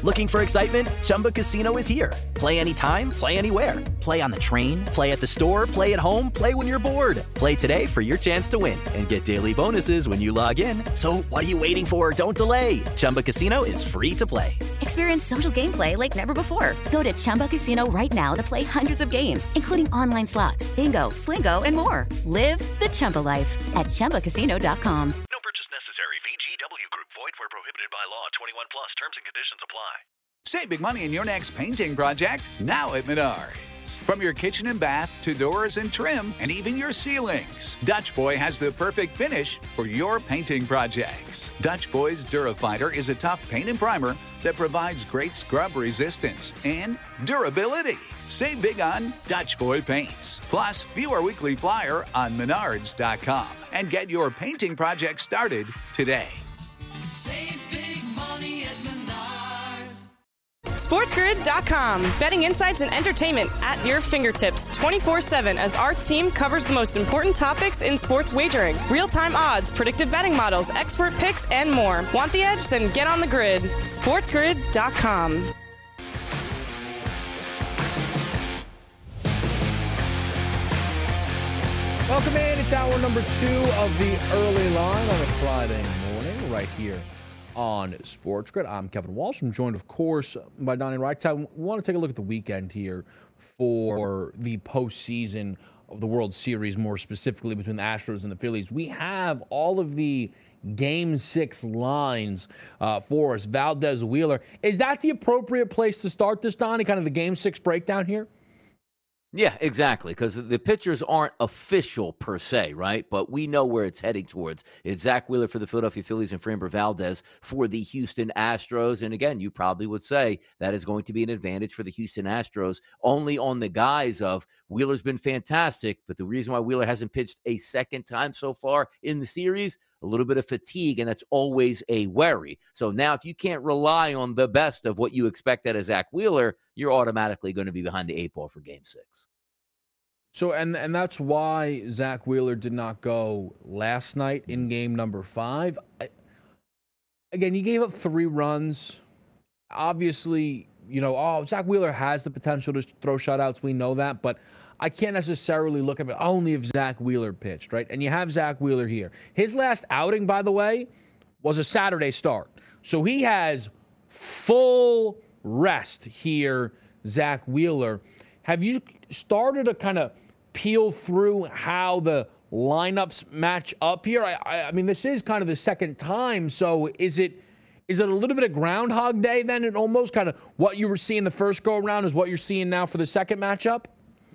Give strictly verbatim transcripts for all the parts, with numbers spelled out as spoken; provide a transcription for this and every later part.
Looking for excitement? Chumba Casino is here. Play anytime, play anywhere. Play on the train, play at the store, play at home, play when you're bored. Play today for your chance to win and get daily bonuses when you log in. So what are you waiting for? Don't delay. Chumba Casino is free to play. Experience social gameplay like never before. Go to Chumba Casino right now to play hundreds of games, including online slots, bingo, Slingo, and more. Live the Chumba life at Chumba Casino dot com. No purchase necessary. V G W Group. Void where prohibited by law. twenty-one plus. Terms and conditions apply. Save big money in your next painting project now at Menards. From your kitchen and bath to doors and trim and even your ceilings, Dutch Boy has the perfect finish for your painting projects. Dutch Boy's Durafighter is a tough paint and primer that provides great scrub resistance and durability. Save big on Dutch Boy paints. Plus, view our weekly flyer on menards dot com and get your painting project started today. Save big money at Menards. SportsGrid dot com. Betting insights and entertainment at your fingertips twenty-four seven as our team covers the most important topics in sports wagering. Real-time odds, predictive betting models, expert picks, and more. Want the edge? Then get on the grid. SportsGrid dot com. Welcome in. It's hour number two of the early line on a Friday morning right here on Sports Grid. I'm Kevin Walsh. I'm joined, of course, by Donnie Reichtow. We want to take a look at the weekend here for the postseason of the World Series, more specifically between the Astros and the Phillies. We have all of the Game Six lines uh, for us. Valdez, Wheeler. Is that the appropriate place to start this, Donnie? Kind of the Game Six breakdown here? Yeah, exactly, because the pitchers aren't official per se, right? But we know where it's heading towards. It's Zach Wheeler for the Philadelphia Phillies and Framber Valdez for the Houston Astros. And again, you probably would say that is going to be an advantage for the Houston Astros, only on the guise of Wheeler's been fantastic, but the reason why Wheeler hasn't pitched a second time so far in the series, a little bit of fatigue, and that's always a worry. So now if you can't rely on the best of what you expect out of Zach Wheeler, you're automatically going to be behind the eight ball for Game Six. So, and and that's why Zach Wheeler did not go last night in game number five. I, again, he gave up three runs. Obviously, you know, oh, Zach Wheeler has the potential to throw shutouts. We know that, but I can't necessarily look at it only if Zach Wheeler pitched, right? And you have Zach Wheeler here. His last outing, by the way, was a Saturday start. So he has full rest here, Zach Wheeler. Have you started to kind of peel through how the lineups match up here? I, I, I mean, this is kind of the second time. So is it is it a little bit of Groundhog Day then, and almost kind of what you were seeing the first go around is what you're seeing now for the second matchup?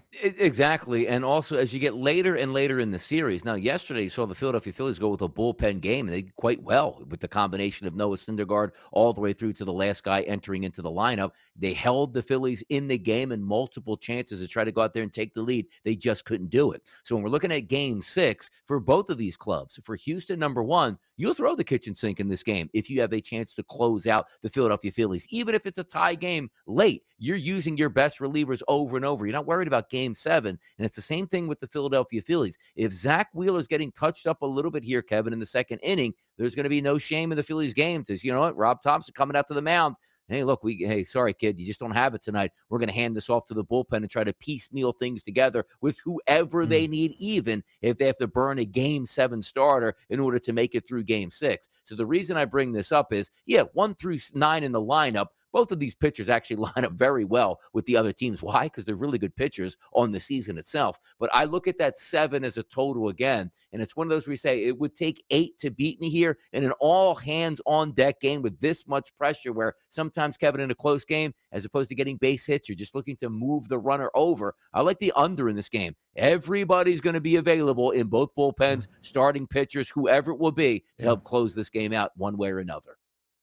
Exactly. And also, as you get later and later in the series, now yesterday you saw the Philadelphia Phillies go with a bullpen game, and they did quite well with the combination of Noah Syndergaard all the way through to the last guy entering into the lineup. They held the Phillies in the game in multiple chances to try to go out there and take the lead. They just couldn't do it. So when we're looking at Game Six for both of these clubs, for Houston, number one, you'll throw the kitchen sink in this game if you have a chance to close out the Philadelphia Phillies. Even if it's a tie game late, you're using your best relievers over and over. You're not worried about Game Seven. And it's the same thing with the Philadelphia Phillies. If Zach Wheeler's getting touched up a little bit here, Kevin, in the second inning, there's going to be no shame in the Phillies game. Because, you know what, Rob Thompson coming out to the mound. Hey, look, we hey, sorry, kid, you just don't have it tonight. We're going to hand this off to the bullpen and try to piecemeal things together with whoever mm. they need, even if they have to burn a Game seven starter in order to make it through Game six. So the reason I bring this up is, yeah, one through nine in the lineup, both of these pitchers actually line up very well with the other teams. Why? Because they're really good pitchers on the season itself. But I look at that seven as a total again, and it's one of those where you say it would take eight to beat me here in an all-hands-on-deck game with this much pressure where sometimes, Kevin, in a close game, as opposed to getting base hits, you're just looking to move the runner over. I like the under in this game. Everybody's going to be available in both bullpens, starting pitchers, whoever it will be, to yeah. help close this game out one way or another.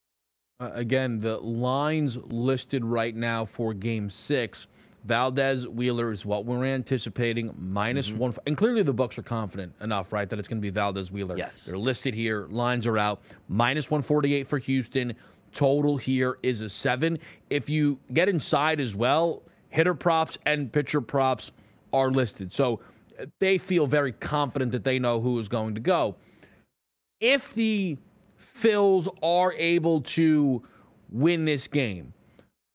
Uh, again, the lines listed right now for Game Six, Valdez Wheeler is what we're anticipating, minus mm-hmm. one. And clearly the Bucs are confident enough, right, that it's going to be Valdez Wheeler. Yes. They're listed here. Lines are out. minus one forty-eight for Houston. Total here is a seven. If you get inside as well, hitter props and pitcher props are listed. So they feel very confident that they know who is going to go. If the Phils are able to win this game,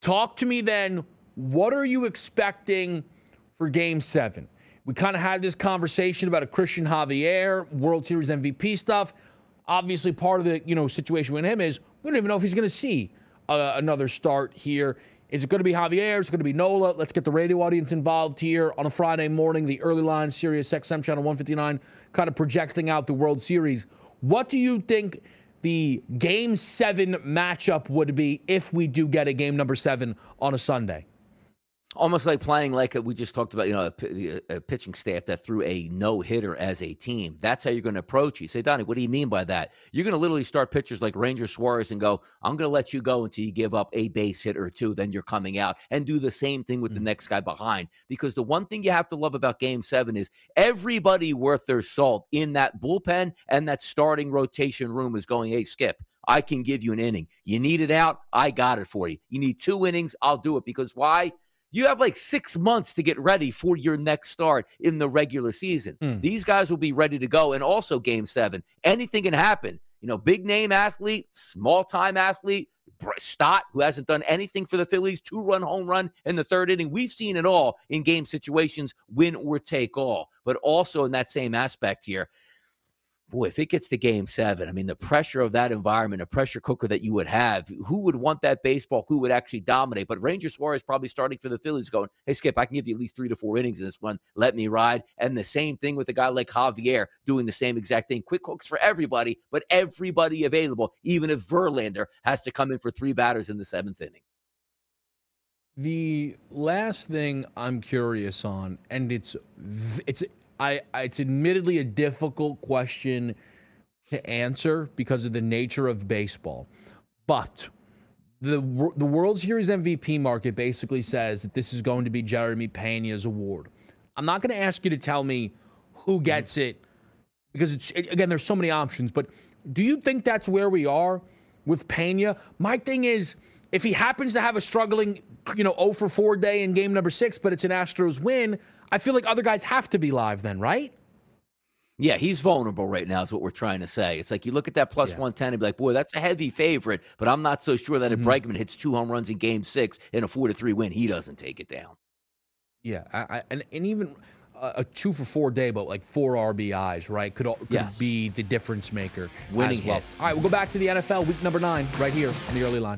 Talk to me then. What are you expecting for Game seven? We kind of had this conversation about a Christian Javier, World Series M V P stuff. Obviously, part of the you know situation with him is we don't even know if he's going to see uh, another start here. Is it going to be Javier? Is it going to be Nola? Let's get the radio audience involved here on a Friday morning. The early line, Sirius X M channel one fifty-nine, kind of projecting out the World Series. What do you think the Game seven matchup would be if we do get a game number seven on a Sunday? Almost like playing like we just talked about, you know, a, a pitching staff that threw a no-hitter as a team. That's how you're going to approach it. You say, Donnie, what do you mean by that? You're going to literally start pitchers like Ranger Suarez and go, I'm going to let you go until you give up a base hit or two. Then you're coming out and do the same thing with mm-hmm. the next guy behind. Because the one thing you have to love about Game seven is everybody worth their salt in that bullpen and that starting rotation room is going, hey, Skip, I can give you an inning. You need it out? I got it for you. You need two innings? I'll do it. Because why? You have like six months to get ready for your next start in the regular season. Mm. These guys will be ready to go. And also Game seven, anything can happen. You know, big name athlete, small time athlete, Stott, who hasn't done anything for the Phillies, two-run home run in the third inning. We've seen it all in game situations, win or take all. But also in that same aspect here, boy, if it gets to Game seven, I mean, the pressure of that environment, a pressure cooker that you would have, who would want that baseball? Who would actually dominate? But Ranger Suarez probably starting for the Phillies going, hey, Skip, I can give you at least three to four innings in this one. Let me ride. And the same thing with a guy like Javier doing the same exact thing. Quick hooks for everybody, but everybody available, even if Verlander has to come in for three batters in the seventh inning. The last thing I'm curious on, and it's it's I, it's admittedly a difficult question to answer because of the nature of baseball. But the the World Series M V P market basically says that this is going to be Jeremy Pena's award. I'm not going to ask you to tell me who gets it because, it's, again, there's so many options. But do you think that's where we are with Pena? My thing is, if he happens to have a struggling, you know, oh for four day in game number six, but it's an Astros win, I feel like other guys have to be live then, right? Yeah, he's vulnerable right now is what we're trying to say. It's like you look at that plus yeah. one ten and be like, boy, that's a heavy favorite, but I'm not so sure that mm-hmm. if Bregman hits two home runs in game six in a four to three win, he doesn't take it down. Yeah, I, I, and, and even a, a two for four day, but like four R B Is, right, could, could yes. be the difference maker. Winning as well. hit. All right, we'll go back to the N F L week number nine right here on the early line.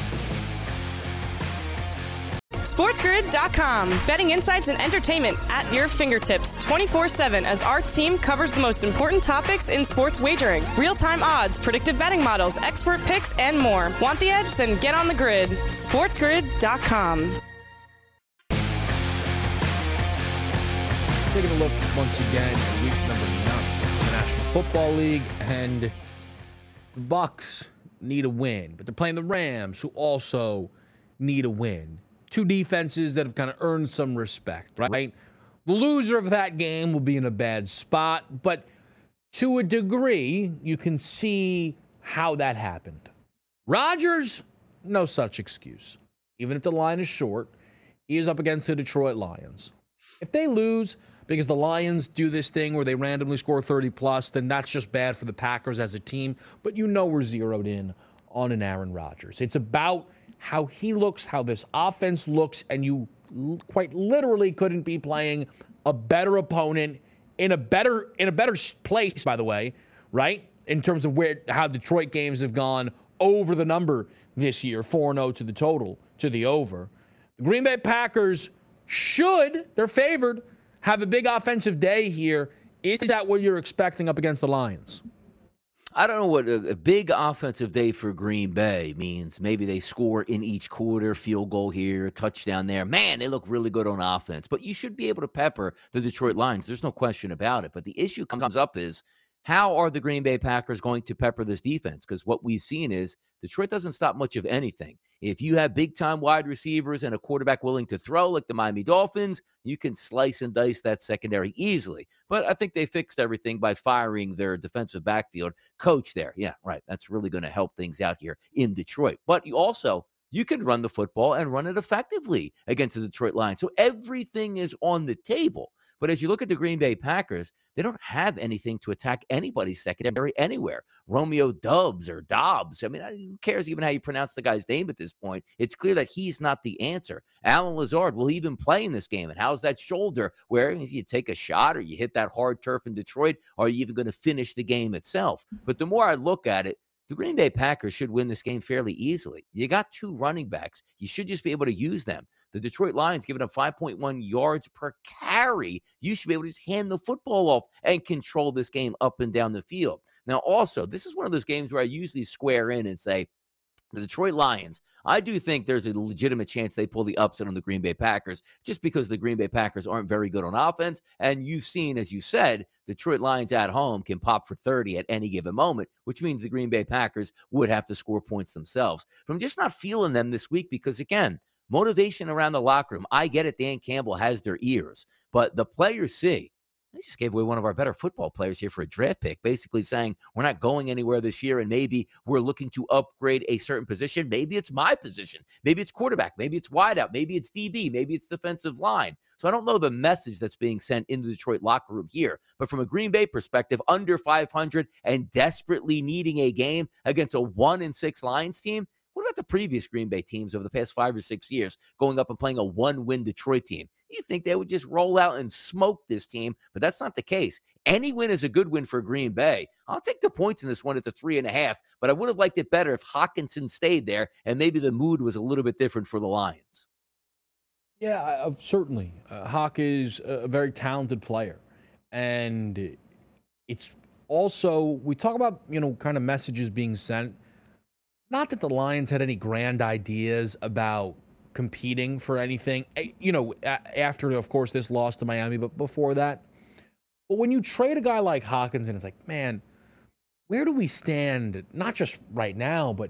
SportsGrid dot com. Betting insights and entertainment at your fingertips twenty-four seven as our team covers the most important topics in sports wagering. Real-time odds, predictive betting models, expert picks, and more. Want the edge? Then get on the grid. SportsGrid dot com. Taking a look once again at week number nine of the National Football League, and the Bucs need a win, but they're playing the Rams, who also need a win. Two defenses that have kind of earned some respect, right? The loser of that game will be in a bad spot, but to a degree, you can see how that happened. Rodgers, no such excuse. Even if the line is short, he is up against the Detroit Lions. If they lose because the Lions do this thing where they randomly score thirty plus, then that's just bad for the Packers as a team, but you know we're zeroed in on an Aaron Rodgers. It's about how he looks, how this offense looks, and you l- quite literally couldn't be playing a better opponent in a better in a better place, by the way, right? In terms of where how Detroit games have gone over the number this year, four and oh to the total, to the over. The Green Bay Packers should, they're favored, have a big offensive day here. Is that what you're expecting up against the Lions? I don't know what a, a big offensive day for Green Bay means. Maybe they score in each quarter, field goal here, touchdown there. Man, they look really good on offense. But you should be able to pepper the Detroit Lions. There's no question about it. But the issue comes up is, how are the Green Bay Packers going to pepper this defense? Because what we've seen is Detroit doesn't stop much of anything. If you have big-time wide receivers and a quarterback willing to throw like the Miami Dolphins, you can slice and dice that secondary easily. But I think they fixed everything by firing their defensive backfield coach there. Yeah, right. That's really going to help things out here in Detroit. But you also, you can run the football and run it effectively against the Detroit Lions. So everything is on the table. But as you look at the Green Bay Packers, they don't have anything to attack anybody's secondary anywhere. Romeo Dubs or Dobbs. I mean, who cares even how you pronounce the guy's name at this point? It's clear that he's not the answer. Alan Lazard will even play in this game. And how's that shoulder where if you take a shot or you hit that hard turf in Detroit, are you even going to finish the game itself? But the more I look at it, the Green Bay Packers should win this game fairly easily. You got two running backs. You should just be able to use them. The Detroit Lions giving up five point one yards per carry. You should be able to just hand the football off and control this game up and down the field. Now, also, this is one of those games where I usually square in and say, the Detroit Lions, I do think there's a legitimate chance they pull the upset on the Green Bay Packers just because the Green Bay Packers aren't very good on offense. And you've seen, as you said, Detroit Lions at home can pop for thirty at any given moment, which means the Green Bay Packers would have to score points themselves. But I'm just not feeling them this week because, again, motivation around the locker room. I get it. Dan Campbell has their ears, but the players see. They just gave away one of our better football players here for a draft pick, basically saying we're not going anywhere this year and maybe we're looking to upgrade a certain position. Maybe it's my position. Maybe it's quarterback. Maybe it's wideout. Maybe it's D B. Maybe it's defensive line. So I don't know the message that's being sent in the Detroit locker room here. But from a Green Bay perspective, under five hundred and desperately needing a game against a one and six Lions team, what about the previous Green Bay teams over the past five or six years going up and playing a one-win Detroit team? You think they would just roll out and smoke this team, but that's not the case. Any win is a good win for Green Bay. I'll take the points in this one at the three and a half, but I would have liked it better if Hockenson stayed there and maybe the mood was a little bit different for the Lions. Yeah, uh, certainly. Uh, Hawk is a very talented player. And it's also, we talk about, you know, kind of messages being sent. Not that the Lions had any grand ideas about competing for anything, you know, after, of course, this loss to Miami, but before that. But when you trade a guy like Hockenson, it's like, man, where do we stand, not just right now, but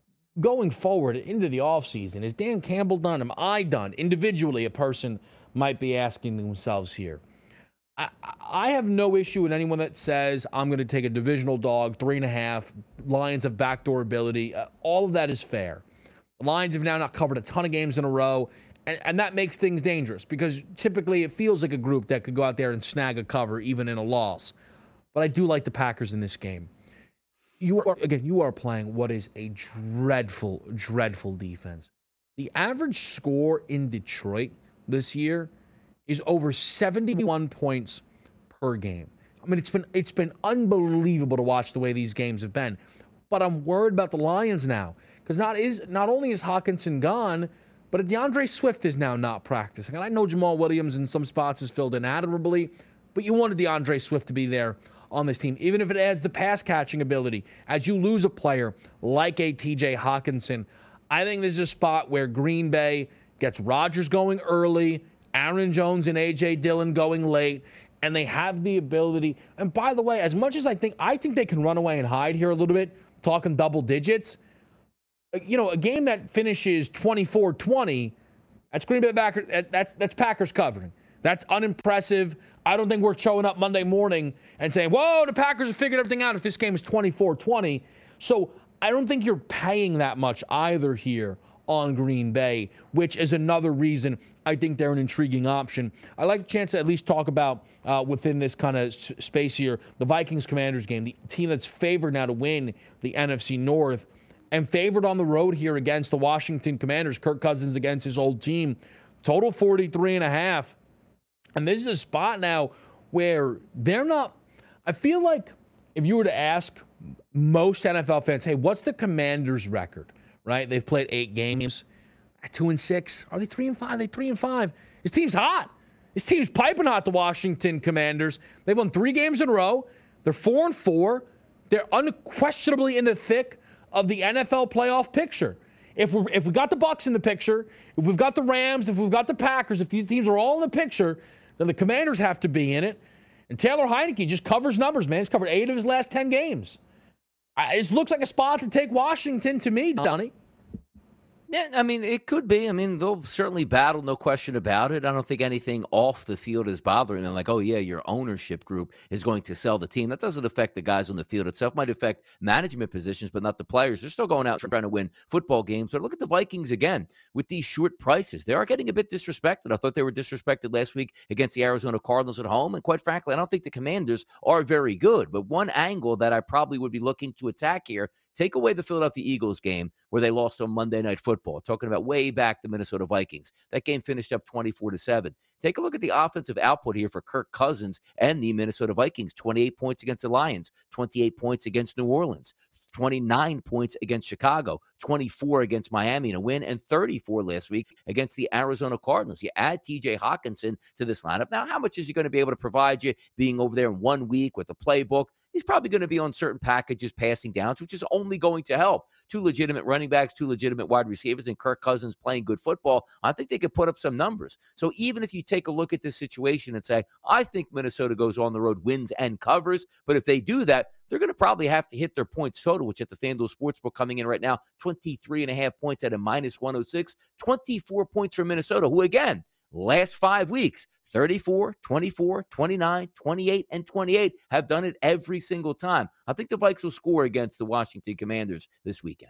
going forward into the offseason? Is Dan Campbell done? Am I done? Individually, a person might be asking themselves here. I, I have no issue with anyone that says, I'm going to take a divisional dog, three and a half, Lions have backdoor ability. Uh, all of that is fair. The Lions have now not covered a ton of games in a row, and, and that makes things dangerous because typically it feels like a group that could go out there and snag a cover even in a loss. But I do like the Packers in this game. You are, again, you are playing what is a dreadful, dreadful defense. The average score in Detroit this year is over seventy-one points per game. I mean, it's been it's been unbelievable to watch the way these games have been. But I'm worried about the Lions now because not is not only is Hockenson gone, but DeAndre Swift is now not practicing. And I know Jamal Williams in some spots is filled in admirably, but you wanted DeAndre Swift to be there on this team, even if it adds the pass catching ability. As you lose a player like a T J Hockenson, I think this is a spot where Green Bay gets Rodgers going early, Aaron Jones and A J Dillon going late, and they have the ability. And by the way, as much as I think, I think they can run away and hide here a little bit, talking double digits. You know, a game that finishes twenty-four twenty, that's Green Bay Packers, that's, that's Packers covering. That's unimpressive. I don't think we're showing up Monday morning and saying, whoa, the Packers have figured everything out if this game is twenty-four twenty. So I don't think you're paying that much either here on Green Bay, which is another reason I think they're an intriguing option. I like the chance to at least talk about uh, within this kind of s- space here, the Vikings-Commanders game, the team that's favored now to win the N F C North and favored on the road here against the Washington Commanders. Kirk Cousins against his old team. Total forty-three and a half. And this is a spot now where they're not, I feel like if you were to ask most N F L fans, hey, what's the Commanders' record? Right? They've played eight games. Two and six. Are they three and five? Are they three and five? This team's hot. This team's piping hot, the Washington Commanders. They've won three games in a row. They're four and four. They're unquestionably in the thick of the N F L playoff picture. If we if we got the Bucs in the picture, if we've got the Rams, if we've got the Packers, if these teams are all in the picture, then the Commanders have to be in it. And Taylor Heineke just covers numbers, man. He's covered eight of his last ten games. It looks like a spot to take Washington to me, Donnie. Yeah, I mean, it could be. I mean, they'll certainly battle, no question about it. I don't think anything off the field is bothering them. Like, oh, yeah, your ownership group is going to sell the team. That doesn't affect the guys on the field itself. Might affect management positions, but not the players. They're still going out trying to win football games. But look at the Vikings again with these short prices. They are getting a bit disrespected. I thought they were disrespected last week against the Arizona Cardinals at home. And quite frankly, I don't think the Commanders are very good. But one angle that I probably would be looking to attack here, take away the Philadelphia Eagles game where they lost on Monday Night Football, talking about way back the Minnesota Vikings. That game finished up twenty-four to seven. Take a look at the offensive output here for Kirk Cousins and the Minnesota Vikings. twenty-eight points against the Lions, twenty-eight points against New Orleans, twenty-nine points against Chicago, twenty-four against Miami in a win, and thirty-four last week against the Arizona Cardinals. You add T J Hawkinson to this lineup. Now, how much is he going to be able to provide you being over there in one week with a playbook? He's probably going to be on certain packages passing downs, which is only going to help. Two legitimate running backs, two legitimate wide receivers, and Kirk Cousins playing good football. I think they could put up some numbers. So even if you take a look at this situation and say, I think Minnesota goes on the road, wins and covers, but if they do that, they're going to probably have to hit their points total, which at the FanDuel Sportsbook coming in right now, twenty-three and a half points at a minus one oh six, twenty-four points for Minnesota, who again, last five weeks, thirty-four, twenty-four, twenty-nine, twenty-eight, and twenty-eight have done it every single time. I think the Vikes will score against the Washington Commanders this weekend.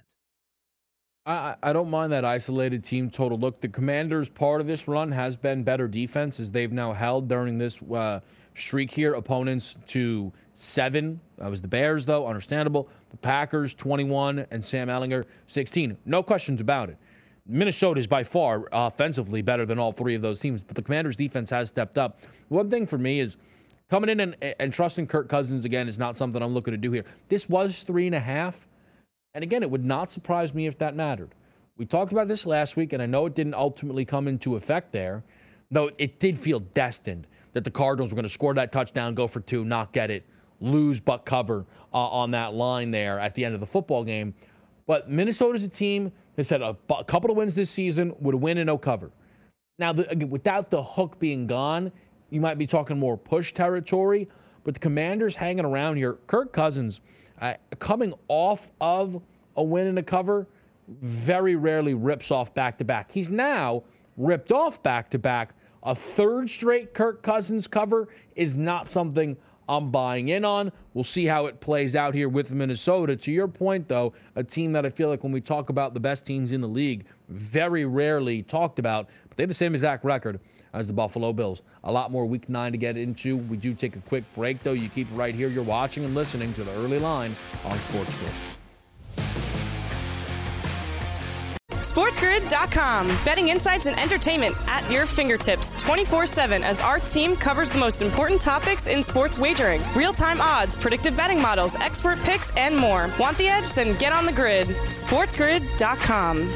I, I don't mind that isolated team total. Look, the Commanders' part of this run has been better defense as they've now held during this uh, streak here opponents to seven. That was the Bears, though, understandable. The Packers, twenty-one, and Sam Ehlinger, sixteen. No questions about it. Minnesota is by far offensively better than all three of those teams, but the Commanders' defense has stepped up. One thing for me is coming in and, and trusting Kirk Cousins again is not something I'm looking to do here. This was three and a half, and again, it would not surprise me if that mattered. We talked about this last week, and I know it didn't ultimately come into effect there, though it did feel destined that the Cardinals were going to score that touchdown, go for two, not get it, lose but cover uh, on that line there at the end of the football game. But Minnesota's a team that said a, a couple of wins this season would win and no cover. Now, the, again, without the hook being gone, you might be talking more push territory. But the Commanders hanging around here, Kirk Cousins uh, coming off of a win and a cover, very rarely rips off back-to-back. He's now ripped off back-to-back. A third straight Kirk Cousins cover is not something I'm buying in on. We'll see how it plays out here with Minnesota. To your point, though, a team that I feel like when we talk about the best teams in the league, very rarely talked about, but they have the same exact record as the Buffalo Bills. A lot more week nine to get into. We do take a quick break, though. You keep it right here. You're watching and listening to the Early Line on SportsGrid. SportsGrid dot com. Betting insights and entertainment at your fingertips twenty-four seven as our team covers the most important topics in sports wagering. Real-time odds, predictive betting models, expert picks, and more. Want the edge? Then get on the grid. SportsGrid dot com.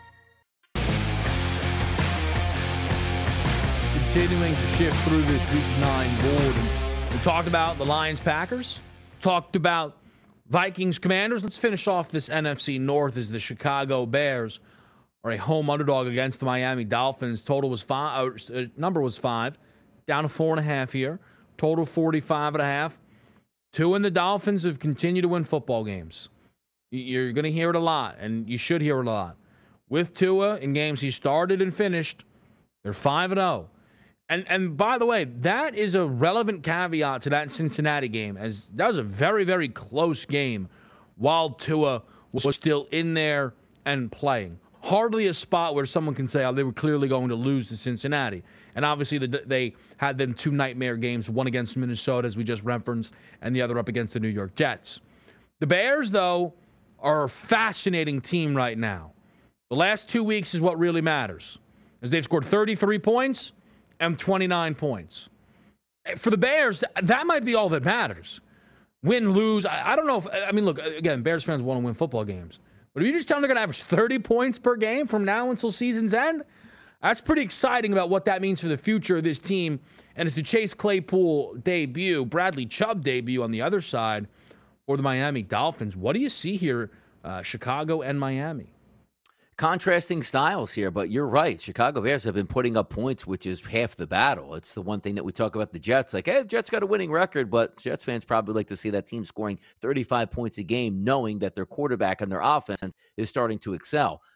Continuing to shift through this week nine board. We talked about the Lions-Packers. Talked about Vikings-Commanders. Let's finish off this N F C North as the Chicago Bears are a home underdog against the Miami Dolphins. Total was five. Uh, number was five. Down to four and a half here. Total forty-five and a half. Two and the Dolphins have continued to win football games. You're going to hear it a lot, and you should hear it a lot. With Tua in games he started and finished, they're five and oh. And and by the way, that is a relevant caveat to that Cincinnati game, as that was a very, very close game while Tua was still in there and playing. Hardly a spot where someone can say, oh, they were clearly going to lose to Cincinnati. And obviously the, they had then two nightmare games, one against Minnesota, as we just referenced, and the other up against the New York Jets. The Bears, though, are a fascinating team right now. The last two weeks is what really matters, as they've scored thirty-three points and twenty-nine points. For the Bears, that might be all that matters. Win, lose, I, I don't know if, I mean, look, again, Bears fans want to win football games. But if you just tell them they're going to average thirty points per game from now until season's end, that's pretty exciting about what that means for the future of this team. And it's the Chase Claypool debut, Bradley Chubb debut on the other side for the Miami Dolphins. What do you see here, uh, Chicago and Miami? Contrasting styles here, but you're right. Chicago Bears have been putting up points, which is half the battle. It's the one thing that we talk about the Jets. Like, hey, the Jets got a winning record, but Jets fans probably like to see that team scoring thirty-five points a game, knowing that their quarterback and their offense is starting to excel.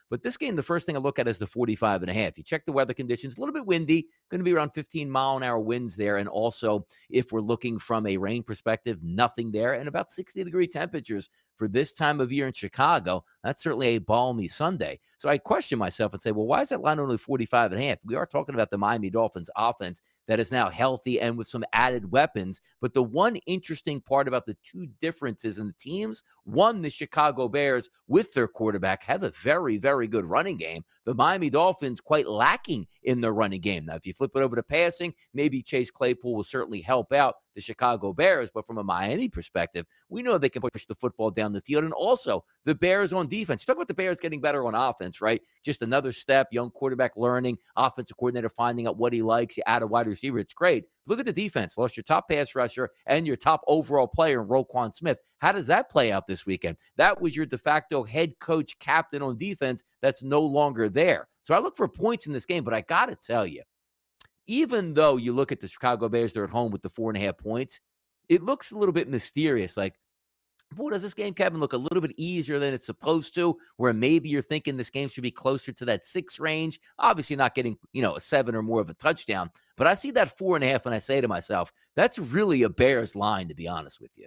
But this game, the first thing I look at is the forty-five and a half. You check the weather conditions, a little bit windy, going to be around fifteen mile an hour winds there. And also, if we're looking from a rain perspective, nothing there, and about sixty degree temperatures for this time of year in Chicago. That's certainly a balmy Sunday. So I question myself and say, well, why is that line only forty-five and a half? We are talking about the Miami Dolphins offense that is now healthy and with some added weapons. But the one interesting part about the two differences in the teams, one, the Chicago Bears with their quarterback have a very, very good running game. The Miami Dolphins quite lacking in their running game. Now, if you flip it over to passing, maybe Chase Claypool will certainly help out the Chicago Bears. But from a Miami perspective, we know they can push the football down the field. And also the Bears on defense. Talk about the Bears getting better on offense, right? Just another step, young quarterback learning, offensive coordinator finding out what he likes. You add a wide receiver. It's great. Look at the defense. Lost your top pass rusher and your top overall player in Roquan Smith. How does that play out this weekend? That was your de facto head coach captain on defense that's no longer there. So I look for points in this game, but I got to tell you, even though you look at the Chicago Bears, they're at home with the four and a half points, it looks a little bit mysterious. Like, boy, does this game, Kevin, look a little bit easier than it's supposed to, where maybe you're thinking this game should be closer to that six range. Obviously not getting, you know, a seven or more of a touchdown. But I see that four and a half and I say to myself, that's really a Bears line, to be honest with you.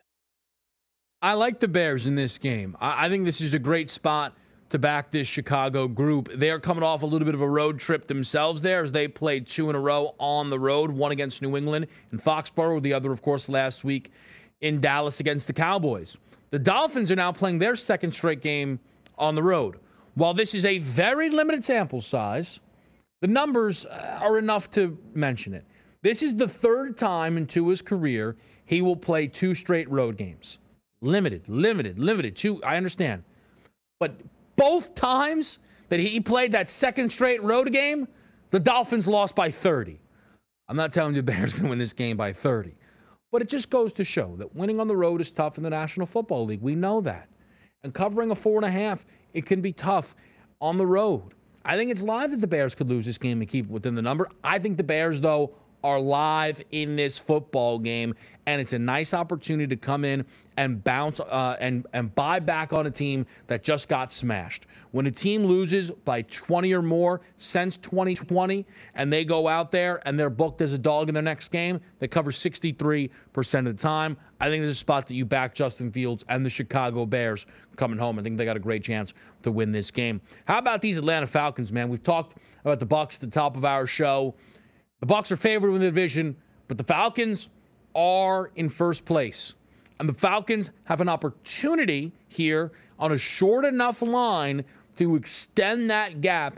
I like the Bears in this game. I, I think this is a great spot to back this Chicago group. They're coming off a little bit of a road trip themselves there as they played two in a row on the road, one against New England in Foxborough, the other, of course, last week in Dallas against the Cowboys. The Dolphins are now playing their second straight game on the road. While this is a very limited sample size, the numbers are enough to mention it. This is the third time in Tua's career he will play two straight road games. Limited, limited, limited. Two, I understand. But both times that he played that second straight road game, the Dolphins lost by thirty. I'm not telling you the Bears are going to win this game by thirty. But it just goes to show that winning on the road is tough in the National Football League. We know that. And covering a four and a half, it can be tough on the road. I think it's live that the Bears could lose this game and keep it within the number. I think the Bears, though, are live in this football game, and it's a nice opportunity to come in and bounce uh, and, and buy back on a team that just got smashed. When a team loses by twenty or more since twenty twenty, and they go out there and they're booked as a dog in their next game, they cover sixty-three percent of the time. I think there's a spot that you back Justin Fields and the Chicago Bears coming home. I think they got a great chance to win this game. How about these Atlanta Falcons, man? We've talked about the Bucs at the top of our show. The Bucs are favored in the division, but the Falcons are in first place. And the Falcons have an opportunity here on a short enough line to extend that gap.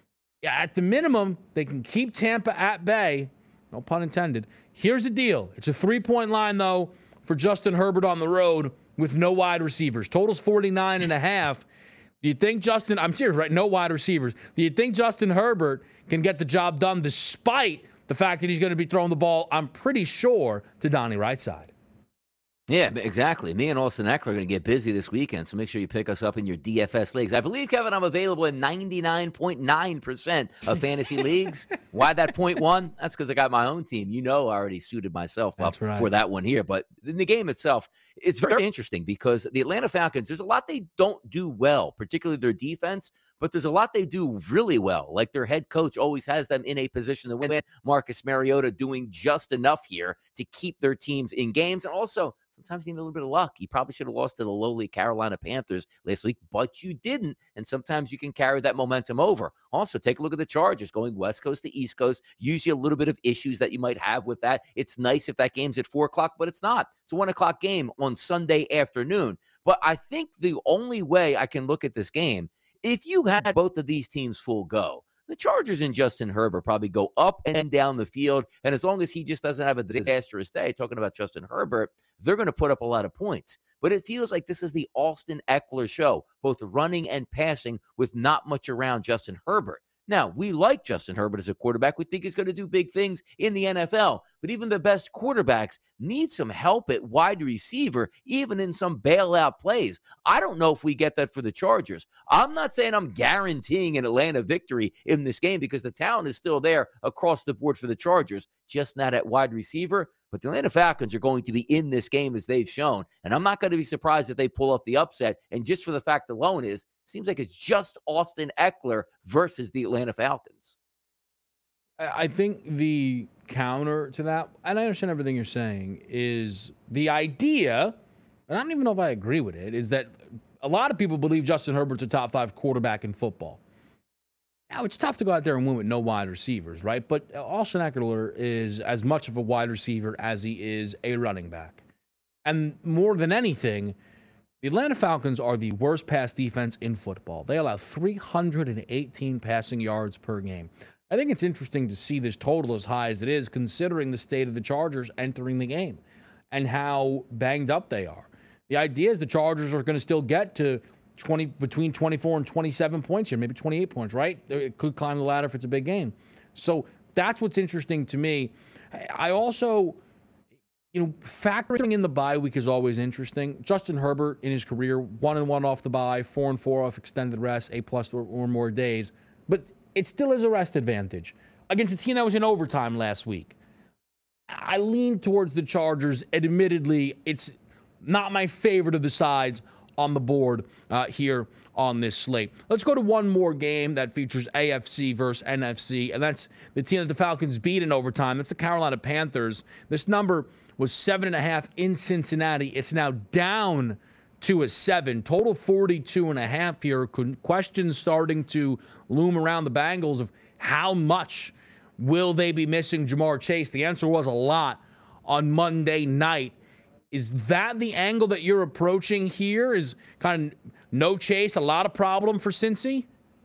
At the minimum, they can keep Tampa at bay. No pun intended. Here's the deal. It's a three-point line, though, for Justin Herbert on the road with no wide receivers. Total's forty-nine and a half. Do you think Justin, I'm serious, right? No wide receivers. Do you think Justin Herbert can get the job done despite the fact that he's going to be throwing the ball, I'm pretty sure, to Donnie Rightside? Yeah, exactly. Me and Austin Eckler are going to get busy this weekend, so make sure you pick us up in your D F S leagues. I believe, Kevin, I'm available in ninety-nine point nine percent of fantasy leagues. Why that point one? That's because I got my own team. You know I already suited myself up right. for that one here. But in the game itself, it's very interesting because the Atlanta Falcons, there's a lot they don't do well, particularly their defense, but there's a lot they do really well. Like their head coach always has them in a position to win. Marcus Mariota doing just enough here to keep their teams in games. And also, sometimes you need a little bit of luck. You probably should have lost to the lowly Carolina Panthers last week, but you didn't. And sometimes you can carry that momentum over. Also, take a look at the Chargers going West Coast to East Coast. Usually a little bit of issues that you might have with that. It's nice if that game's at four o'clock, but it's not. It's a one o'clock game on Sunday afternoon. But I think the only way I can look at this game, if you had both of these teams full go, the Chargers and Justin Herbert probably go up and down the field. And as long as he just doesn't have a disastrous day, talking about Justin Herbert, they're going to put up a lot of points. But it feels like this is the Austin Eckler show, both running and passing with not much around Justin Herbert. Now, we like Justin Herbert as a quarterback. We think he's going to do big things in the N F L. But even the best quarterbacks need some help at wide receiver, even in some bailout plays. I don't know if we get that for the Chargers. I'm not saying I'm guaranteeing an Atlanta victory in this game because the talent is still there across the board for the Chargers, just not at wide receiver. But the Atlanta Falcons are going to be in this game as they've shown. And I'm not going to be surprised if they pull off the upset. And just for the fact alone is seems like it's just Austin Eckler versus the Atlanta Falcons. I think the counter to that, and I understand everything you're saying, is the idea, and I don't even know if I agree with it, is that a lot of people believe Justin Herbert's a top five quarterback in football. Now, it's tough to go out there and win with no wide receivers, right? But Austin Eckler is as much of a wide receiver as he is a running back. And more than anything, the Atlanta Falcons are the worst pass defense in football. They allow three hundred eighteen passing yards per game. I think it's interesting to see this total as high as it is, considering the state of the Chargers entering the game and how banged up they are. The idea is the Chargers are going to still get to twenty between twenty-four and twenty-seven points here, maybe twenty-eight points, right? It could climb the ladder if it's a big game. So that's what's interesting to me. I also, you know, factoring in the bye week is always interesting. Justin Herbert in his career, one and one off the bye, four and four off extended rest, eight plus or, or more days. But it still is a rest advantage against a team that was in overtime last week. I lean towards the Chargers. Admittedly, it's not my favorite of the sides on the board uh, here on this slate. Let's go to one more game that features A F C versus N F C, and that's the team that the Falcons beat in overtime. That's the Carolina Panthers. This number was seven and a half in Cincinnati. It's now down to a seven. Total forty-two and a half here. Questions starting to loom around the Bengals of how much will they be missing Jamar Chase? The answer was a lot on Monday night. Is that the angle that you're approaching here? Is kind of no Chase, a lot of problem for Cincy?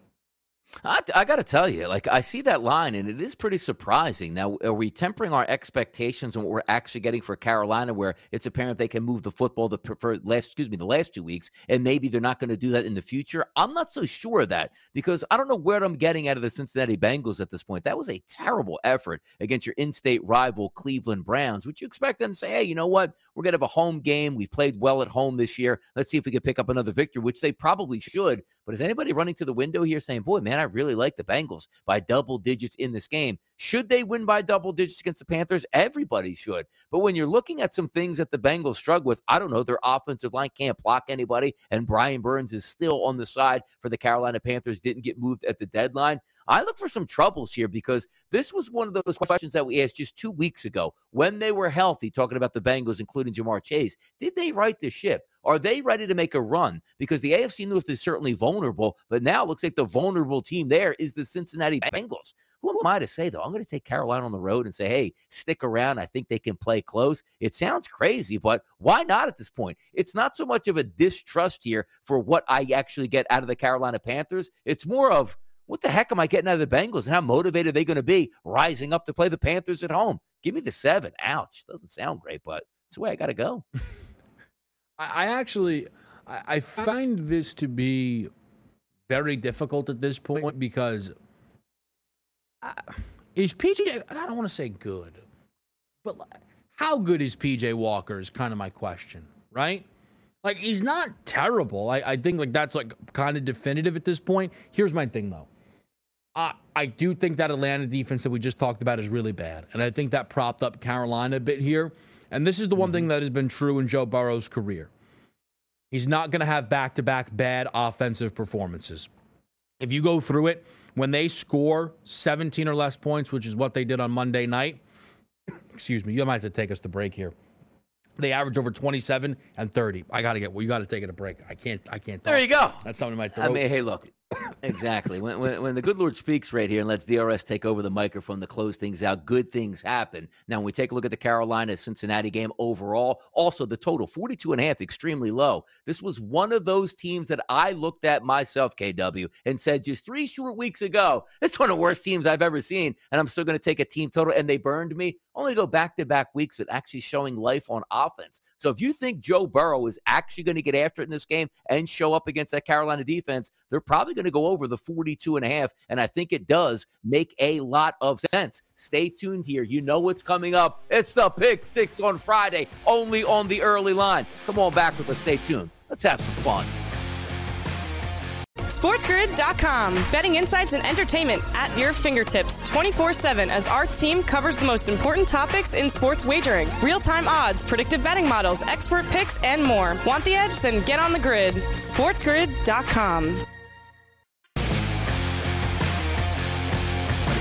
I, I got to tell you, like, I see that line, and it is pretty surprising. Now, are we tempering our expectations on what we're actually getting for Carolina, where it's apparent they can move the football the for last, excuse me, the last two weeks, and maybe they're not going to do that in the future? I'm not so sure of that, because I don't know where I'm getting out of the Cincinnati Bengals at this point. That was a terrible effort against your in-state rival Cleveland Browns. Would you expect them to say, hey, you know what? We're going to have a home game. We've played well at home this year. Let's see if we can pick up another victory, which they probably should. But is anybody running to the window here saying, boy, man, I really like the Bengals by double digits in this game? Should they win by double digits against the Panthers? Everybody should. But when you're looking at some things that the Bengals struggle with, I don't know, their offensive line can't block anybody, and Brian Burns is still on the side for the Carolina Panthers, didn't get moved at the deadline. I look for some troubles here, because this was one of those questions that we asked just two weeks ago when they were healthy, talking about the Bengals, including Jamar Chase. Did they right the ship? Are they ready to make a run? Because the A F C North is certainly vulnerable, but now it looks like the vulnerable team there is the Cincinnati Bengals. Who am I to say, though? I'm going to take Carolina on the road and say, hey, stick around. I think they can play close. It sounds crazy, but why not at this point? It's not so much of a distrust here for what I actually get out of the Carolina Panthers. It's more of, what the heck am I getting out of the Bengals, and how motivated are they going to be rising up to play the Panthers at home? Give me the seven. Ouch. Doesn't sound great, but it's the way I got to go. I actually, I find this to be very difficult at this point, because uh, is P J, I don't want to say good, but how good is P J Walker is kind of my question, right? Like, he's not terrible. I, I think like that's like kind of definitive at this point. Here's my thing, though. Uh, I do think that Atlanta defense that we just talked about is really bad, and I think that propped up Carolina a bit here. And this is the one thing that has been true in Joe Burrow's career. He's not going to have back-to-back bad offensive performances. If you go through it, when they score seventeen or less points, which is what they did on Monday night, excuse me, you might have to take us to break here. They average over twenty-seven and thirty. I got to get, well, you got to take it a break. I can't, I can't talk. There you go. That's something in my throat. I mean, hey, look. Exactly. When, when when the good Lord speaks right here and lets D R S take over the microphone to close things out, good things happen. Now, when we take a look at the Carolina-Cincinnati game overall, also the total, forty-two and a half, extremely low. This was one of those teams that I looked at myself, K W, and said just three short weeks ago, it's one of the worst teams I've ever seen, and I'm still going to take a team total, and they burned me. Only to go back-to-back weeks with actually showing life on offense. So if you think Joe Burrow is actually going to get after it in this game and show up against that Carolina defense, they're probably going to go over the forty-two and a half, and I think it does make a lot of sense. Stay tuned here. You know what's coming up. It's the Pick Six on Friday, only on the early line. Come on back with us. Stay tuned. Let's have some fun. SportsGrid dot com. Betting insights and entertainment at your fingertips twenty-four seven as our team covers the most important topics in sports wagering. Real-time odds, predictive betting models, expert picks, and more. Want the edge? Then get on the grid. SportsGrid dot com.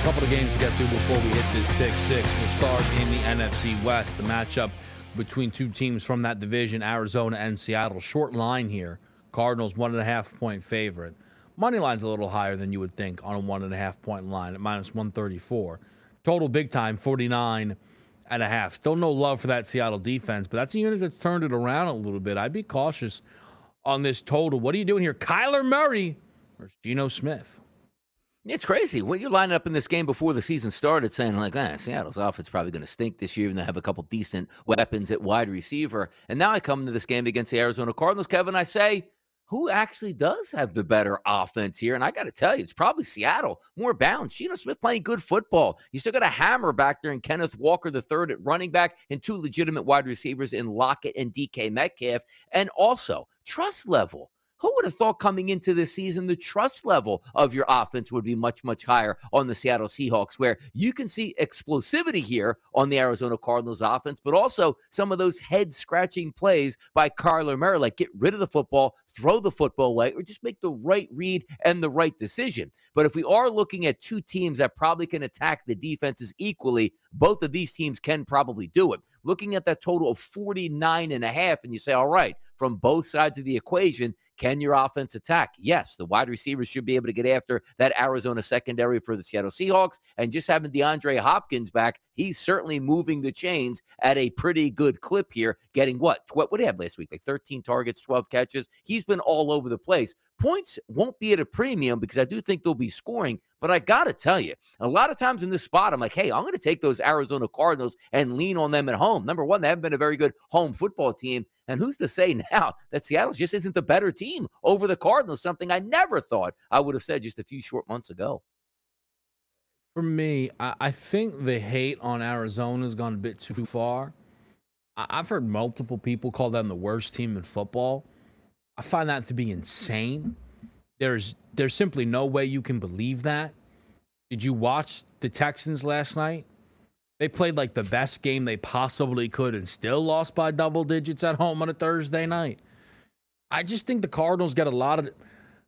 couple of games to get to before we hit this Big Six. We'll start in the N F C West, the matchup between two teams from that division, Arizona and Seattle. Short line here. Cardinals, one and a half point favorite. Money line's a little higher than you would think on a one and a half point line at minus one thirty-four. Total big time, forty-nine and a half. Still no love for that Seattle defense, but that's a unit that's turned it around a little bit. I'd be cautious on this total. What are you doing here? Kyler Murray versus Geno Smith. It's crazy. When you line up in this game before the season started saying, like, ah, Seattle's offense probably going to stink this year, even though they have a couple decent weapons at wide receiver. And now I come into this game against the Arizona Cardinals, Kevin, I say, who actually does have the better offense here? And I got to tell you, it's probably Seattle. More balanced. Geno Smith playing good football. You still got a hammer back there in Kenneth Walker the third at running back and two legitimate wide receivers in Lockett and D K Metcalf. And also, trust level. Who would have thought coming into this season the trust level of your offense would be much, much higher on the Seattle Seahawks, where you can see explosivity here on the Arizona Cardinals offense, but also some of those head-scratching plays by Kyler Murray, like get rid of the football, throw the football away, or just make the right read and the right decision. But if we are looking at two teams that probably can attack the defenses equally, both of these teams can probably do it. Looking at that total of forty-nine and a half, and you say, all right, from both sides of the equation, can your offense attack? Yes, the wide receivers should be able to get after that Arizona secondary for the Seattle Seahawks, and just having DeAndre Hopkins back, he's certainly moving the chains at a pretty good clip here, getting what? What did he have last week? Like thirteen targets, twelve catches. He's been all over the place. Points won't be at a premium because I do think they'll be scoring, but I got to tell you, a lot of times in this spot, I'm like, hey, I'm going to take those Arizona Cardinals and lean on them at home. Number one, they haven't been a very good home football team, and who's to say now that Seattle just isn't the better team over the Cardinals, something I never thought I would have said just a few short months ago. For me, I, I think the hate on Arizona has gone a bit too far. I, I've heard multiple people call them the worst team in football. I find that to be insane. There's there's simply no way you can believe that. Did you watch the Texans last night? They played like the best game they possibly could and still lost by double digits at home on a Thursday night. I just think the Cardinals get a lot of...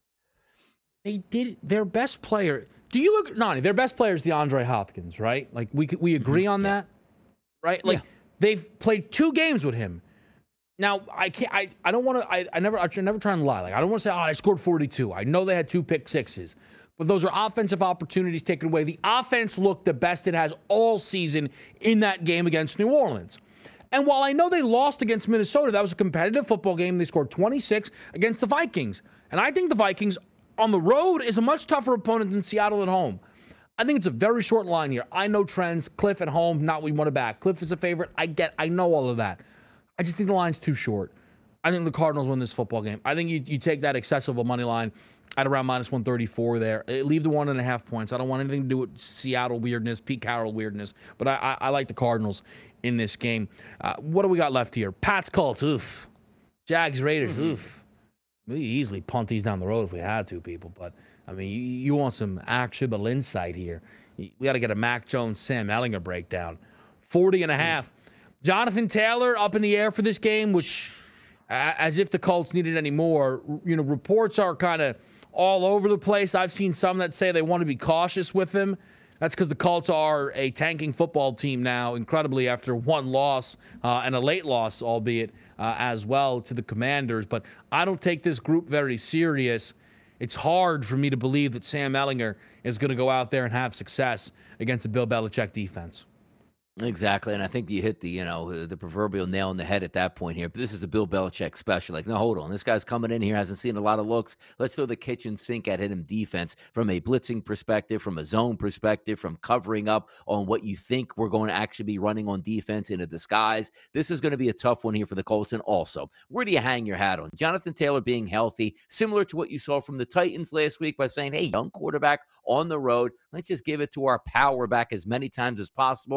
They did... Their best player... Do you agree? Nani, their best player is DeAndre Hopkins, right? Like, we we agree on yeah. that? Right? Like, yeah. They've played two games with him. Now, I can't. I, I don't want to. I, I never. I never try and lie. Like I don't want to say, oh, I scored forty-two. I know they had two pick sixes, but those are offensive opportunities taken away. The offense looked the best it has all season in that game against New Orleans. And while I know they lost against Minnesota, that was a competitive football game. They scored twenty-six against the Vikings, and I think the Vikings on the road is a much tougher opponent than Seattle at home. I think it's a very short line here. I know trends. Cliff at home, not we want it back. Cliff is a favorite. I get. I know all of that. I just think the line's too short. I think the Cardinals win this football game. I think you, you take that accessible money line at around minus one thirty-four there. Leave the one and a half points. I don't want anything to do with Seattle weirdness, Pete Carroll weirdness, but I, I, I like the Cardinals in this game. Uh, what do we got left here? Pats Colts, oof. Jags Raiders, mm-hmm. oof. We easily punt these down the road if we had to, people. But, I mean, you, you want some actionable insight here. We got to get a Mac Jones, Sam Ellinger breakdown. forty and a half. Jonathan Taylor up in the air for this game, which, uh, as if the Colts needed any more, you know, reports are kind of all over the place. I've seen some that say they want to be cautious with him. That's because the Colts are a tanking football team now, incredibly, after one loss uh, and a late loss, albeit, uh, as well, to the Commanders. But I don't take this group very serious. It's hard for me to believe that Sam Ellinger is going to go out there and have success against the Bill Belichick defense. Exactly, and I think you hit the, you know, the proverbial nail on the head at that point here. But this is a Bill Belichick special. Like, no, hold on. This guy's coming in here, hasn't seen a lot of looks. Let's throw the kitchen sink at him defense from a blitzing perspective, from a zone perspective, from covering up on what you think we're going to actually be running on defense in a disguise. This is going to be a tough one here for the Colts. And also, where do you hang your hat on? Jonathan Taylor being healthy, similar to what you saw from the Titans last week by saying, hey, young quarterback on the road, let's just give it to our power back as many times as possible to make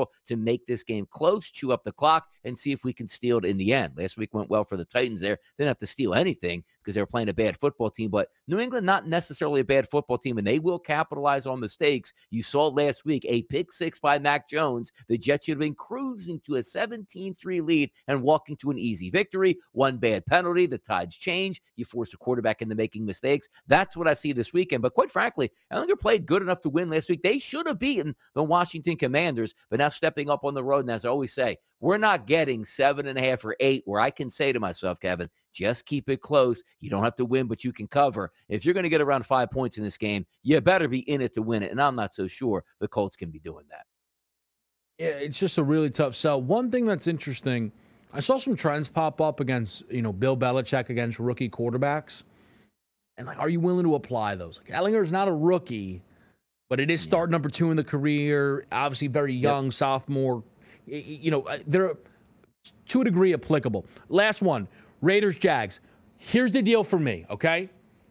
make this game close, chew up the clock, and see if we can steal it in the end. Last week went well for the Titans there. They didn't have to steal anything because they were playing a bad football team, but New England, not necessarily a bad football team, and they will capitalize on mistakes. You saw last week a pick six by Mac Jones. The Jets should have been cruising to a seventeen three lead and walking to an easy victory. One bad penalty, the tides change. You force a quarterback into making mistakes. That's what I see this weekend. But quite frankly, I think they played good enough to win last week. They should have beaten the Washington Commanders, but now stepping up on the road, and as I always say, we're not getting seven and a half or eight where I can say to myself, Kevin, just keep it close. You don't have to win, but you can cover. If you're going to get around five points in this game, you better be in it to win it, and I'm not so sure the Colts can be doing that. Yeah, it's just a really tough sell. One thing that's interesting, I saw some trends pop up against, you know, Bill Belichick against rookie quarterbacks. And, like, are you willing to apply those? Like, Ehlinger's not a rookie, but it is start number two in the career, obviously very young, yep. sophomore. You know, they're to a degree applicable. Last one, Raiders, Jags. Here's the deal for me, okay?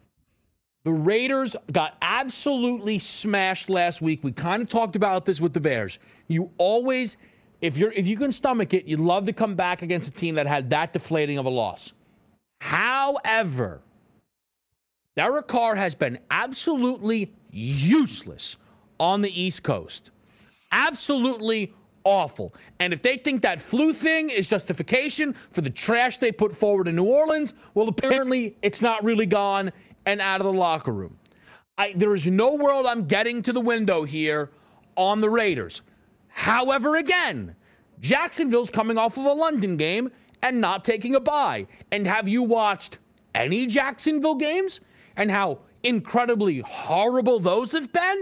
The Raiders got absolutely smashed last week. We kind of talked about this with the Bears. You always, if you're if you can stomach it, you'd love to come back against a team that had that deflating of a loss. However, Derek Carr has been absolutely useless on the East Coast. Absolutely awful. And if they think that flu thing is justification for the trash they put forward in New Orleans, well, apparently it's not really gone and out of the locker room. I, there is no world I'm getting to the window here on the Raiders. However, again, Jacksonville's coming off of a London game and not taking a bye. And have you watched any Jacksonville games and how incredibly horrible those have been?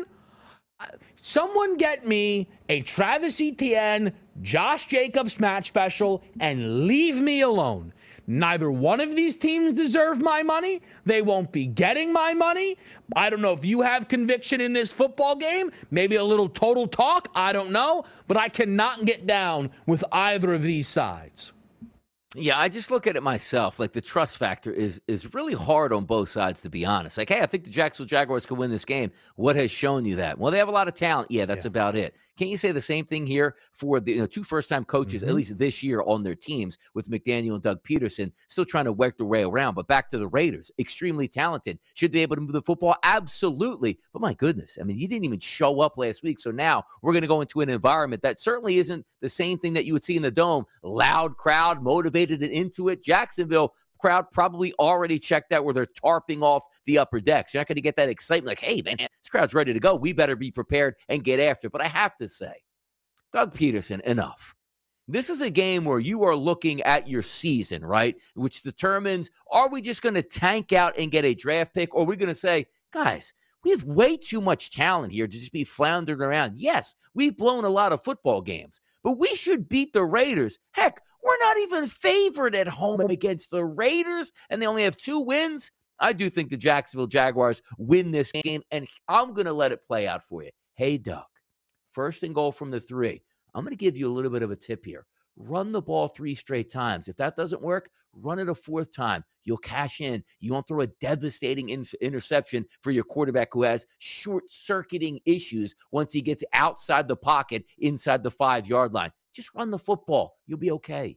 Someone get me a Travis Etienne, Josh Jacobs match special and leave me alone. Neither one of these teams deserve my money. They won't be getting my money. I don't know if you have conviction in this football game. Maybe a little total talk. I don't know. But I cannot get down with either of these sides. Yeah, I just look at it myself. Like, the trust factor is is really hard on both sides, to be honest. Like, hey, I think the Jacksonville Jaguars can win this game. What has shown you that? Well, they have a lot of talent. Yeah, that's yeah. about it. Can't you say the same thing here for the you know, two first-time coaches, mm-hmm. at least this year, on their teams with McDaniel and Doug Peterson, still trying to work their way around. But back to the Raiders, extremely talented. Should they be able to move the football? Absolutely. But my goodness, I mean, he didn't even show up last week. So now we're going to go into an environment that certainly isn't the same thing that you would see in the Dome. Loud crowd, motivated and into it. Jacksonville crowd probably already checked out where they're tarping off the upper decks. You're not going to get that excitement like, hey, man, this crowd's ready to go. We better be prepared and get after it. But I have to say, Doug Peterson, enough. This is a game where you are looking at your season, right, which determines, are we just going to tank out and get a draft pick, or are we going to say, guys, we have way too much talent here to just be floundering around. Yes, we've blown a lot of football games, but we should beat the Raiders. Heck, we're not even favored at home against the Raiders, and they only have two wins. I do think the Jacksonville Jaguars win this game, and I'm going to let it play out for you. Hey, Doug, first and goal from the three. I'm going to give you a little bit of a tip here. Run the ball three straight times. If that doesn't work, run it a fourth time. You'll cash in. You won't throw a devastating in- interception for your quarterback who has short-circuiting issues once he gets outside the pocket, inside the five-yard line. Just run the football. You'll be okay.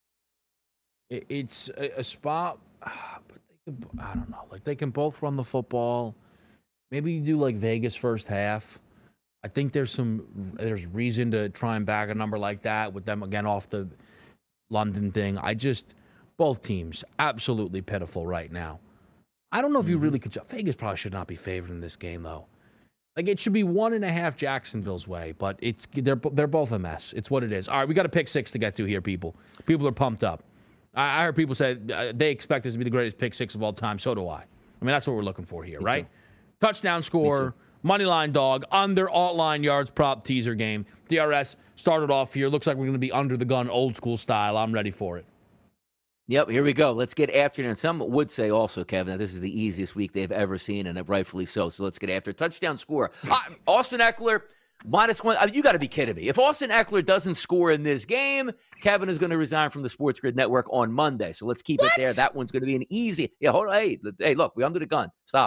It's a spot, but they can, I don't know. Like, they can both run the football. Maybe you do like Vegas first half. I think there's some there's reason to try and back a number like that with them again off the London thing. I just both teams absolutely pitiful right now. I don't know if you really could. Vegas probably should not be favored in this game though. Like, it should be one and a half Jacksonville's way, but it's they're they're both a mess. It's what it is. All right, we got a pick six to get to here, people. People are pumped up. I, I heard people say uh, they expect this to be the greatest pick six of all time. So do I. I mean, that's what we're looking for here, Me right? too. Touchdown score, money line dog, under alt line yards prop teaser game. D R S started off here. Looks like we're going to be under the gun, old school style. I'm ready for it. Yep, here we go. Let's get after it. And some would say also, Kevin, that this is the easiest week they've ever seen, and rightfully so. So let's get after it. Touchdown score. Uh, Austin Eckler, minus one. I mean, you got to be kidding me. If Austin Eckler doesn't score in this game, Kevin is going to resign from the Sports Grid Network on Monday. So let's keep What? it there. That one's going to be an easy. Yeah, hold on. Hey, hey, look, we're under the gun. Stop it.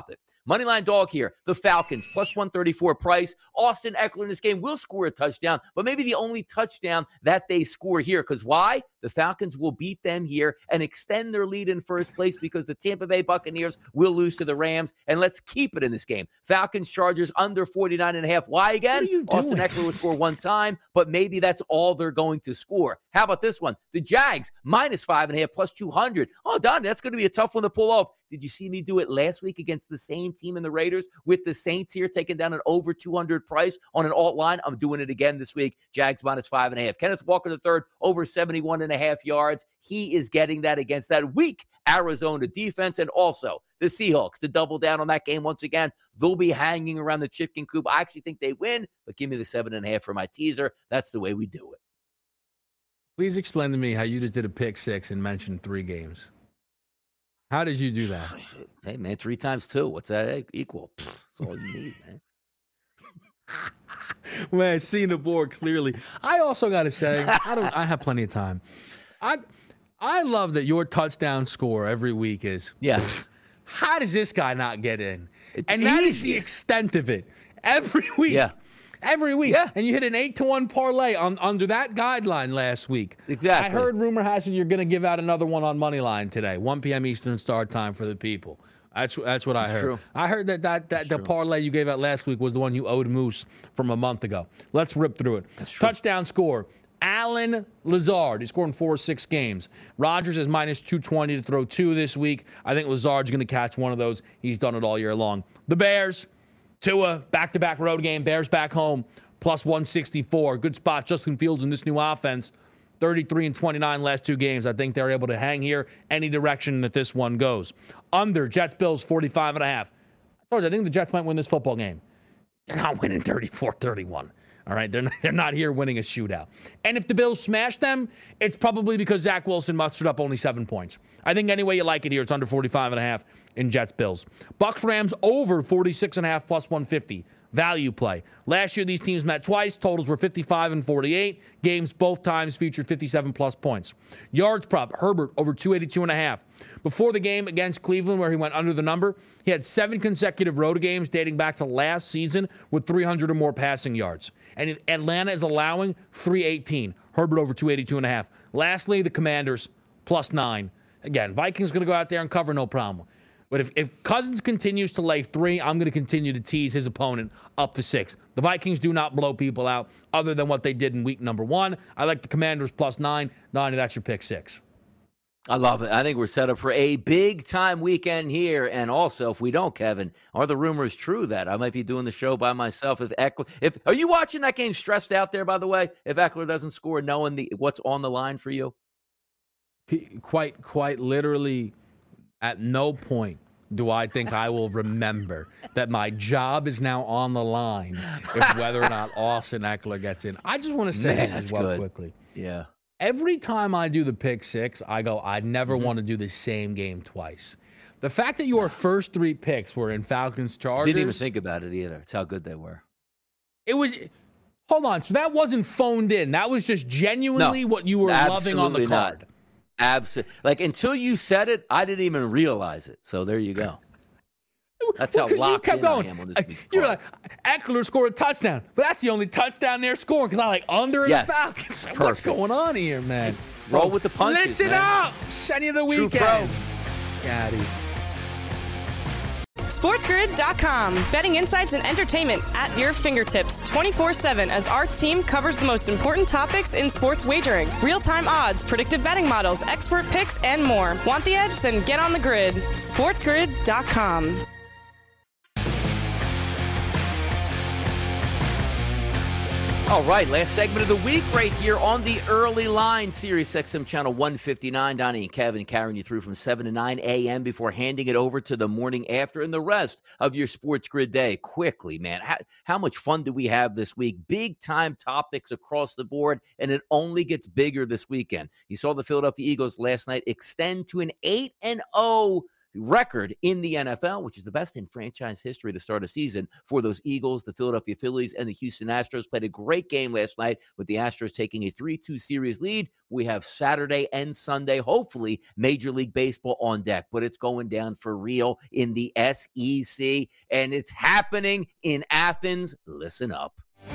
Moneyline dog here. The Falcons, plus one thirty-four price. Austin Eckler in this game will score a touchdown, but maybe the only touchdown that they score here. Because why? The Falcons will beat them here and extend their lead in first place because the Tampa Bay Buccaneers will lose to the Rams. And let's keep it in this game. Falcons, Chargers, under forty-nine and a half. Why again? Austin Eckler will score one time, but maybe that's all they're going to score. How about this one? The Jags, minus five and a half, plus two hundred. Oh, Don, that's going to be a tough one to pull off. Did you see me do it last week against the same team in the Raiders with the Saints here taking down an over two hundred price on an alt line? I'm doing it again this week. Jags minus five and a half. Kenneth Walker the third, over seventy-one and a half yards. He is getting that against that weak Arizona defense. And also the Seahawks to double down on that game once again. They'll be hanging around the chicken coop. I actually think they win, but give me the seven and a half for my teaser. That's the way we do it. Please explain to me how you just did a pick six and mentioned three games. How did you do that? Hey, man, three times two. What's that equal? That's all you need, man. Man, seeing the board clearly. I also got to say, I don't. I have plenty of time. I I love that your touchdown score every week is, yeah. How does this guy not get in? It's and that easy. is the extent of it. Every week. Yeah. Every week. Yeah. And you hit an eight to one parlay on under that guideline last week. Exactly. I heard rumor has it you're going to give out another one on Moneyline today, one p.m. Eastern start time for the people. That's that's what I That's heard. true. I heard that, that, that the true. parlay you gave out last week was the one you owed Moose from a month ago. Let's rip through it. That's true. Touchdown score. Alan Lazard. He's scoring four or six games. Rodgers is minus two twenty to throw two this week. I think Lazard's going to catch one of those. He's done it all year long. The Bears. Tua, back-to-back road game. Bears back home. Plus one sixty-four. Good spot. Justin Fields in this new offense. thirty-three and twenty-nine last two games. I think they're able to hang here any direction that this one goes. Under, Jets Bills forty-five and a half. I told you, I think the Jets might win this football game. They're not winning thirty-four thirty-one. All right, they're not, they're not here winning a shootout. And if the Bills smash them, it's probably because Zach Wilson mustered up only seven points. I think any way you like it here, it's under forty-five and a half in Jets Bills. Bucks Rams over forty-six and a half plus one fifty. Value play. Last year, these teams met twice. Totals were fifty-five and forty-eight. Games both times featured fifty-seven plus points. Yards prop, Herbert over two eighty-two and a half. Before the game against Cleveland, where he went under the number, he had seven consecutive road games dating back to last season with three hundred or more passing yards. And Atlanta is allowing three eighteen. Herbert over two eighty-two and a half. Lastly, the Commanders plus nine. Again, Vikings going to go out there and cover, no problem. But if, if Cousins continues to lay three, I'm going to continue to tease his opponent up to six. The Vikings do not blow people out other than what they did in week number one. I like the Commanders plus nine. Donnie, that's your pick six. I love it. I think we're set up for a big-time weekend here. And also, if we don't, Kevin, are the rumors true that I might be doing the show by myself if Eckler? If, are you watching that game stressed out there, by the way, if Eckler doesn't score, knowing the what's on the line for you? He, quite, quite literally, at no point do I think I will remember that my job is now on the line if whether or not Austin Eckler gets in. I just want to say Man, this that's as well good. quickly. Yeah. Every time I do the pick six, I go, I never Mm-hmm. want to do the same game twice. The fact that your first three picks were in Falcons Chargers. Didn't even think about it either. It's how good they were. It was. Hold on. So that wasn't phoned in. That was just genuinely No, what you were loving on the absolutely not. card. Absolutely. Like, until you said it, I didn't even realize it. So there you go. That's Well, how 'cause locked you kept in going. I am on this Uh, week's You're card. like, Eckler scored a touchdown, but that's the only touchdown they're scoring because I like under Yes. the Falcons. What's Perfect. going on here, man? Roll with the punches, Listen man. up. Send you the True weekend. pro. Gaddy. SportsGrid dot com. Betting insights and entertainment at your fingertips twenty-four seven as our team covers the most important topics in sports wagering. Real-time odds, predictive betting models, expert picks, and more. Want the edge? Then get on the grid. SportsGrid dot com. All right, last segment of the week right here on the Early Line, Sirius X M Channel one fifty-nine. Donnie and Kevin carrying you through from seven to nine a.m. before handing it over to the morning after and the rest of your Sports Grid day. Quickly, man, how, how much fun do we have this week? Big-time topics across the board, and it only gets bigger this weekend. You saw the Philadelphia Eagles last night extend to an eight and oh record in the N F L, which is the best in franchise history to start a season for those Eagles, the Philadelphia Phillies, and the Houston Astros. Played a great game last night with the Astros taking a three two series lead. We have Saturday and Sunday, hopefully, Major League Baseball on deck, but it's going down for real in the S E C, and it's happening in Athens. Listen up.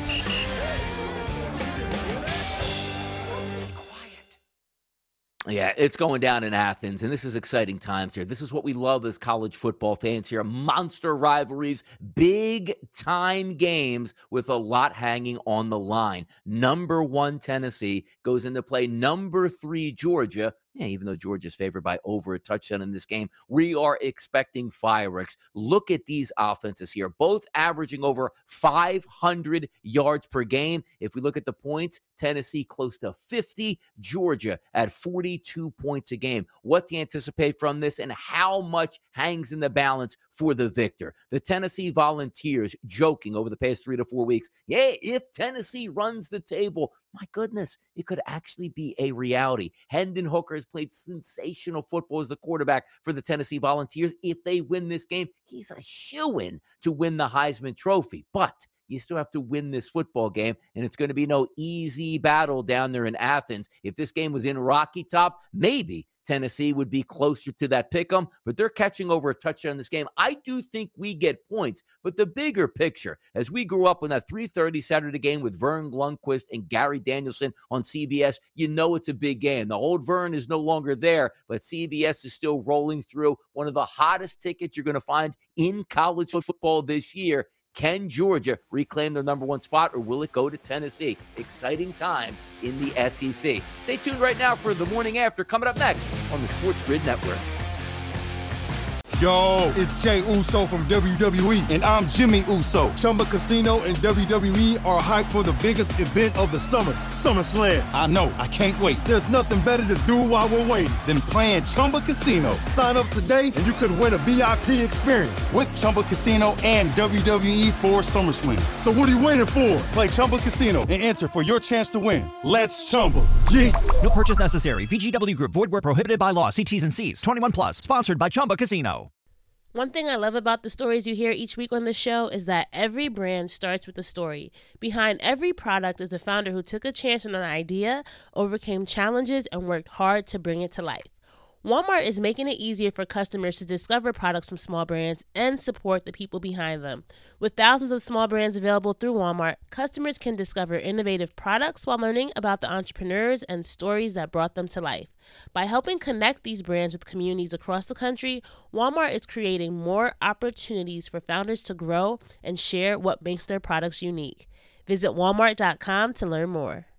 Yeah, it's going down in Athens, and this is exciting times here. This is what we love as college football fans here. Monster rivalries, big-time games with a lot hanging on the line. Number one Tennessee goes into play number three Georgia. Yeah, even though Georgia's favored by over a touchdown in this game, we are expecting fireworks. Look at these offenses here, both averaging over five hundred yards per game. If we look at the points, Tennessee close to fifty, Georgia at forty-two points a game. What to anticipate from this and how much hangs in the balance for the victor? The Tennessee Volunteers joking over the past three to four weeks. Yeah, if Tennessee runs the table, my goodness, it could actually be a reality. Hendon Hooker has played sensational football as the quarterback for the Tennessee Volunteers. If they win this game, he's a shoo-in to win the Heisman Trophy. But you still have to win this football game, and it's going to be no easy battle down there in Athens. If this game was in Rocky Top, maybe Tennessee would be closer to that pick'em, but they're catching over a touchdown in this game. I do think we get points, but the bigger picture, as we grew up on that three thirty Saturday game with Vern Lundquist and Gary Danielson on C B S, you know it's a big game. The old Vern is no longer there, but C B S is still rolling through one of the hottest tickets you're going to find in college football this year. Can Georgia reclaim their number one spot, or will it go to Tennessee? Exciting times in the S E C. Stay tuned right now for The Morning After, coming up next on the Sports Grid Network. Yo, it's Jay Uso from W W E, and I'm Jimmy Uso. Chumba Casino and W W E are hyped for the biggest event of the summer, SummerSlam. I know, I can't wait. There's nothing better to do while we're waiting than playing Chumba Casino. Sign up today, and you could win a V I P experience with Chumba Casino and W W E for SummerSlam. So what are you waiting for? Play Chumba Casino and enter for your chance to win. Let's Chumba. Yeet. No purchase necessary. V G W Group. Void where prohibited by law. See T's and C's. twenty-one plus. Sponsored by Chumba Casino. One thing I love about the stories you hear each week on the show is that every brand starts with a story. Behind every product is the founder who took a chance on an idea, overcame challenges, and worked hard to bring it to life. Walmart is making it easier for customers to discover products from small brands and support the people behind them. With thousands of small brands available through Walmart, customers can discover innovative products while learning about the entrepreneurs and stories that brought them to life. By helping connect these brands with communities across the country, Walmart is creating more opportunities for founders to grow and share what makes their products unique. Visit walmart dot com to learn more.